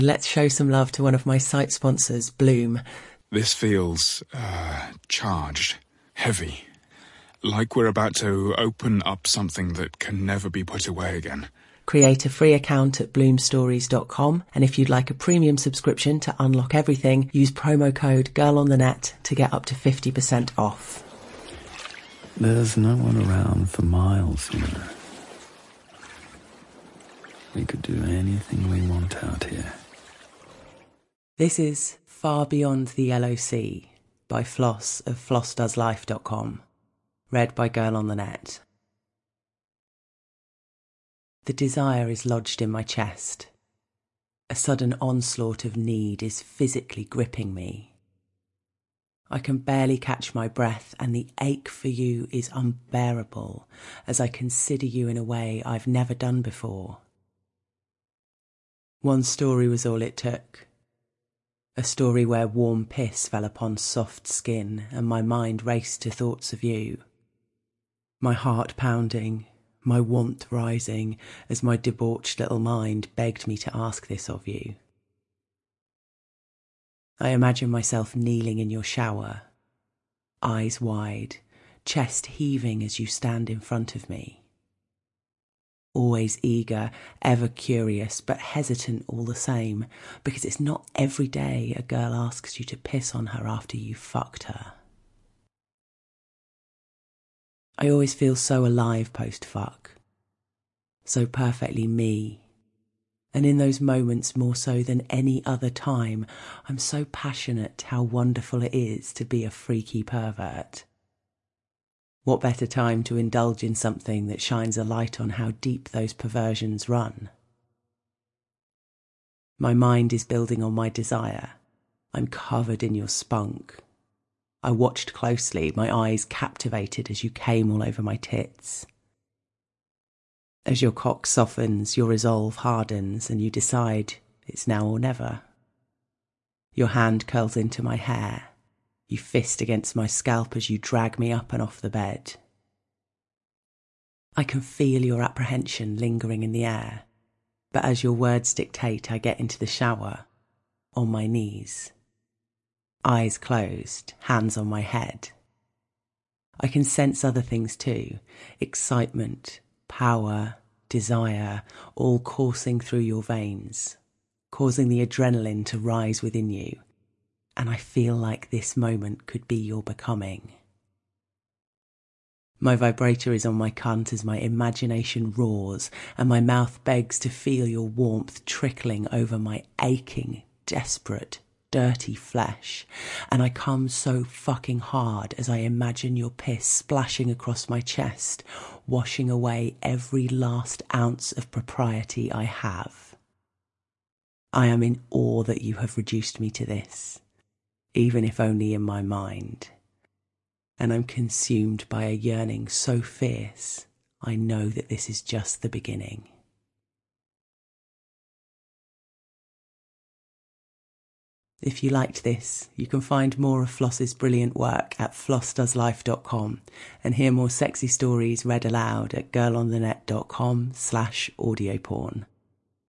Let's show some love to one of my site sponsors, Bloom. This feels, charged, heavy. Like we're about to open up something that can never be put away again. Create a free account at bloomstories.com, and if you'd like a premium subscription to unlock everything, use promo code GIRLONTHENET to get up to 50% off. There's no one around for miles, you know. We could do anything we want out here. This is Far Beyond the Yellow Sea by Floss of flossdoeslife.com. Read by Girl on the Net. The desire is lodged in my chest. A sudden onslaught of need is physically gripping me. I can barely catch my breath, and the ache for you is unbearable as I consider you in a way I've never done before. One story was all it took. A story where warm piss fell upon soft skin and my mind raced to thoughts of you. My heart pounding, my want rising as my debauched little mind begged me to ask this of you. I imagine myself kneeling in your shower, eyes wide, chest heaving as you stand in front of me. Always eager, ever curious, but hesitant all the same, because it's not every day a girl asks you to piss on her after you've fucked her. I always feel so alive post-fuck, so perfectly me, and in those moments more so than any other time, I'm so passionate how wonderful it is to be a freaky pervert. What better time to indulge in something that shines a light on how deep those perversions run? My mind is building on my desire. I'm covered in your spunk. I watched closely, my eyes captivated as you came all over my tits. As your cock softens, your resolve hardens, and you decide it's now or never. Your hand curls into my hair. You fist against my scalp as you drag me up and off the bed. I can feel your apprehension lingering in the air, but as your words dictate, I get into the shower, on my knees. Eyes closed, hands on my head. I can sense other things too, excitement, power, desire, all coursing through your veins, causing the adrenaline to rise within you, and I feel like this moment could be your becoming. My vibrator is on my cunt as my imagination roars, and my mouth begs to feel your warmth trickling over my aching, desperate, dirty flesh, and I come so fucking hard as I imagine your piss splashing across my chest, washing away every last ounce of propriety I have. I am in awe that you have reduced me to this, even if only in my mind, and I'm consumed by a yearning so fierce, I know that this is just the beginning. If you liked this, you can find more of Floss's brilliant work at flossdoeslife.com and hear more sexy stories read aloud at girlonthenet.com/audioporn.